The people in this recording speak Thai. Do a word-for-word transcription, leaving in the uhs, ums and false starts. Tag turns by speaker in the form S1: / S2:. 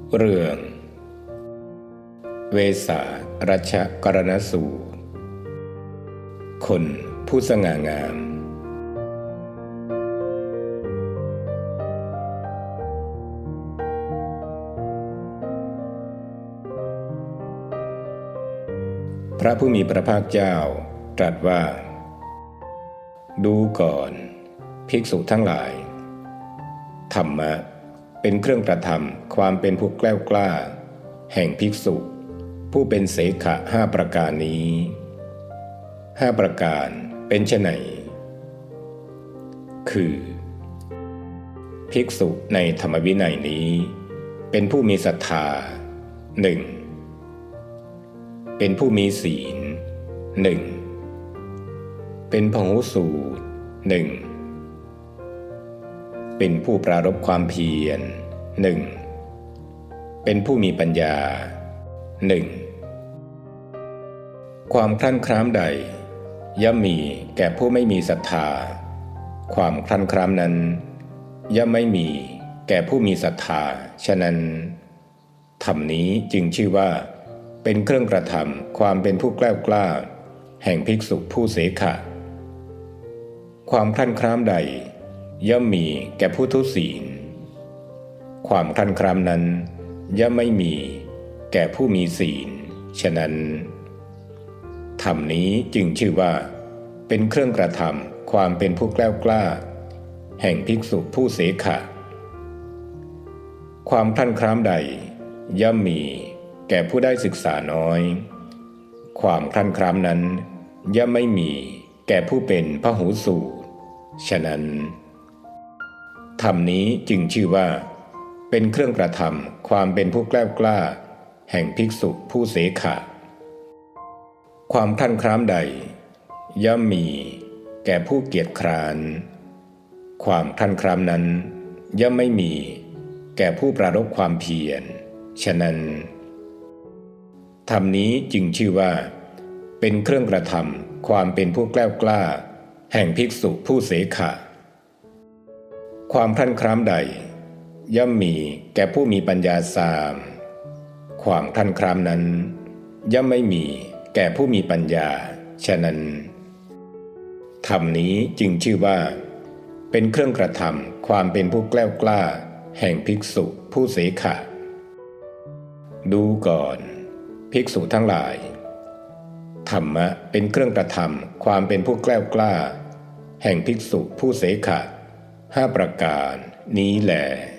S1: เรื่องเวสารัชกรณสูตรคนผู้สง่างามพระผู้มีพระภาคเจ้าตรัสว่าดูก่อนภิกษุทั้งหลายธรรมะเป็นเครื่องกระทำความเป็นผู้แกล้วกล้าแห่งภิกษุผู้เป็นเสขะห้าประการนี้ห้าประการเป็นไฉนคือภิกษุในธรรมวินัยนี้เป็นผู้มีศรัทธาหนึ่งเป็นผู้มีศีลหนึ่งเป็นพหุสูตรหนึ่งเป็นผู้ปรารภความเพียรหนึ่งเป็นผู้มีปัญญาหนึ่งความคลั่นคล้ามใดย่อมมีแก่ผู้ไม่มีศรัทธาความคลั่นคล้ามนั้นย่อมไม่มีแก่ผู้มีศรัทธาฉะนั้นธรรมนี้จึงชื่อว่าเป็นเครื่องกระทำความเป็นผู้แกล้วกล้าแห่งภิกษุผู้เสขะความคลั่นคล้ามใดย่อมมีแก่ผู้ทุศีลความคลั่นคล้ามนั้นย่อมไม่มีแก่ผู้มีศีลฉะนั้นธรรมนี้จึงชื่อว่าเป็นเครื่องกระทำความเป็นผู้แกล้วกล้าแห่งภิกษุผู้เสขะความคลั่นคล้ามใดย่อมมีแก่ผู้ได้ศึกษาน้อยความคลั่นคล้ามนั้นย่อมไม่มีแก่ผู้เป็นพหุสูตรฉะนั้นธรรมนี้จึงชื่อว่าเป็นเครื่องกระทำความเป็นผู้แกล้วกล้าแห่งภิกษุผู้เสขะความคลั่นคล้ามใดย่อมมีแก่ผู้เกียจคร้านความคลั่นคล้ามนั้นย่อมไม่มีแก่ผู้ปรารภความเพียรฉะนั้นธรรมนี้จึงชื่อว่าเป็นเครื่องกระทำความเป็นผู้แกล้วกล้าแห่งภิกษุผู้เสขะความคลั่นคล้ามใดย่อมมีแก่ผู้มีปัญญาสามความคลั่นคล้ามนั้นย่อมไม่มีแก่ผู้มีปัญญาฉะนั้นธรรมนี้จึงชื่อว่าเป็นเครื่องกระทำความเป็นผู้แกล้วกล้าแห่งภิกษุผู้เสขะดูก่อนภิกษุทั้งหลายธรรมะเป็นเครื่องกระทำความเป็นผู้แกล้วกล้าแห่งภิกษุผู้เสขะห้าประการนี้แหละ